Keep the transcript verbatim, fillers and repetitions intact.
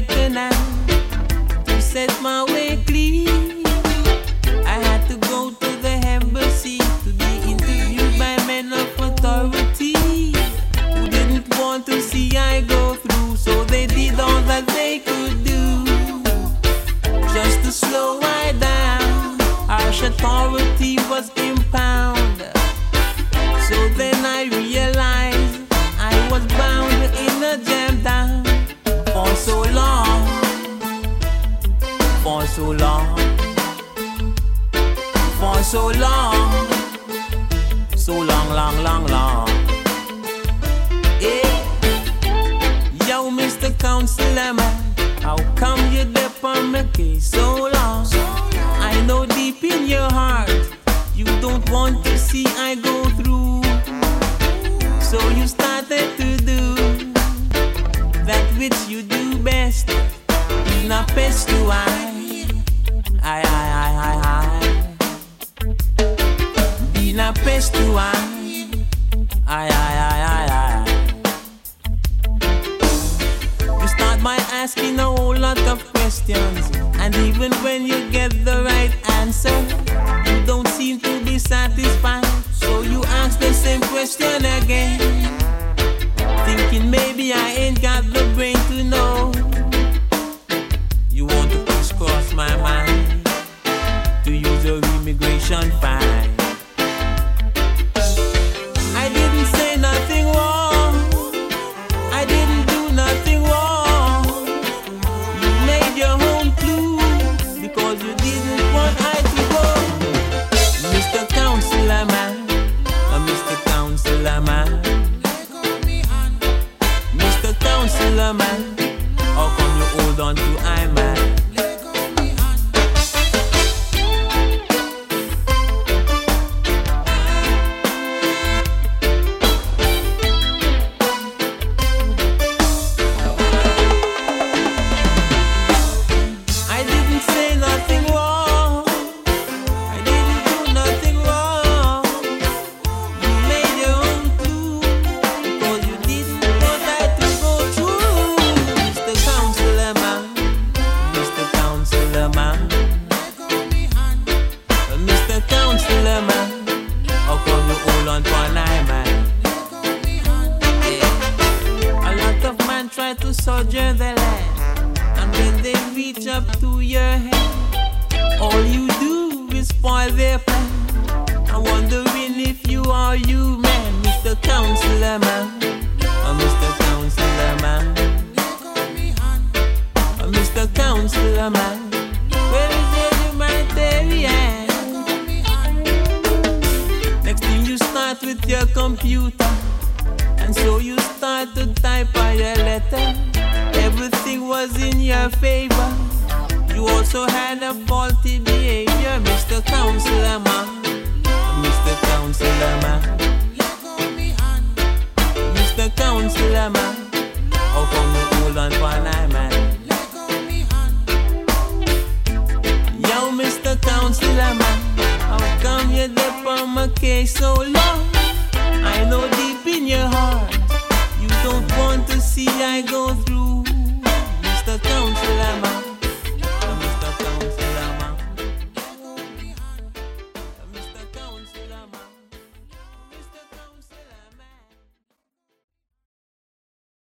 taken out to set my way clean. I had to go to the embassy to be interviewed by men of authority who didn't want to see I go through, so they did all that they could do just to slow I down. Harsh authority was impounded. So then I realized I was bound in a jam down for so long, for so long, for so long, so long, long, long, long. Yeah. Yo, Mister Counselor Man, how come you dip on my case so long? I know deep in your heart you don't want to see I go through. So you started to do that which you do best. Being a pest to I, I, I, I, I, I. Being a pest to I, I, I, I, I, I. You start by asking a whole lot of questions, and even when you get the right answer, you don't seem to be satisfied. So you ask the same question again, thinking maybe I ain't got the brain to know. You want to push cross my mind to use your immigration fine. I didn't say nothing wrong, I didn't do nothing wrong. You made your own clue because you didn't want I to go. Mister Counselor Man, Mister Counselor Man, Mister Counselor Man, how come you hold on to I man? I didn't say nothing wrong, I didn't do nothing wrong. You made your own clue because you didn't want I to go through. Mister Counselor Man, Mister Counselor Man, Mister Counselor Man, how come you hold on to an eye man? Yeah. A lot of men try to sojourn the land, and when they reach up to your head, all you do is spoil their plan. I'm wondering if you are you, man, Mister Counselor Man, oh, Mister Counselor Man, oh, Mister Counselor Man, where is your humanitarian? Next thing you start with your computer, and so you start to type out your letter. Everything was in your favor. You also had a faulty behavior, Mister Counselor Man, Mister Counselor Man, Mister Counselor Man, how come you hold on for an eye man? Yo, Mister Counselor Man, how come you dip on my case so